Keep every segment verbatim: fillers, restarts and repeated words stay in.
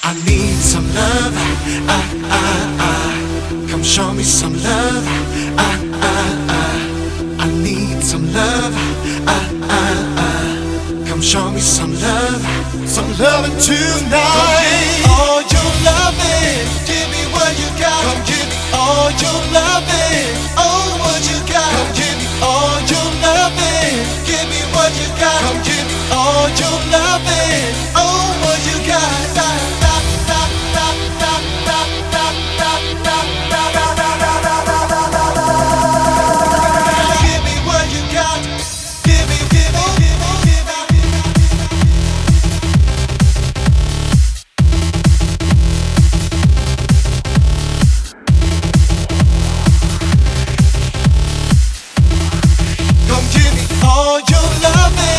I need some love. Ah, ah, ah. Come show me some love. Ah, ah, ah. I need some love. Ah, ah, ah. Come show me some love. Some loving tonight. Come give me all your loving. Give me what you got. Come give me all your loving. Oh, what you got. Come give me all your loving. Give me what you got. Come give me all your loving. Oh, what you got. Da, da, da, da, da, da, da, da, da, da, da, da, da, da, da, da. Give me what you got. Give me, give me, give me, give me. Come give me all your loving.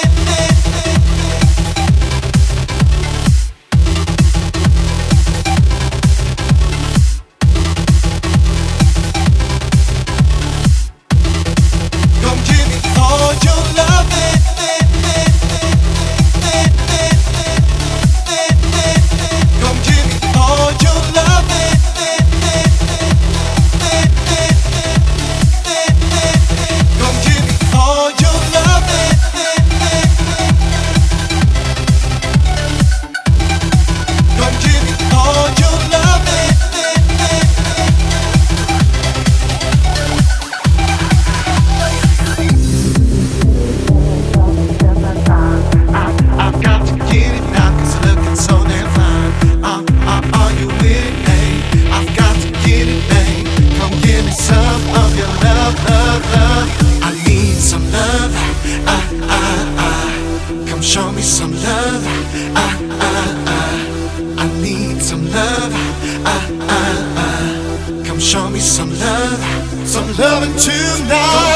Come give me all your loving. Come give me all your loving. Come give me all your loving. Come give me all your loving. I've got to get it now, cause you're looking so damn fine. Uh, uh, are you with it, babe? I've got to get it, babe. Come give me some of your love, love, love. I need some love. Ah, ah, ah. Come show me some love. Ah, ah, ah. I need some love. Ah, ah, ah. Come show me some love. Some loving tonight.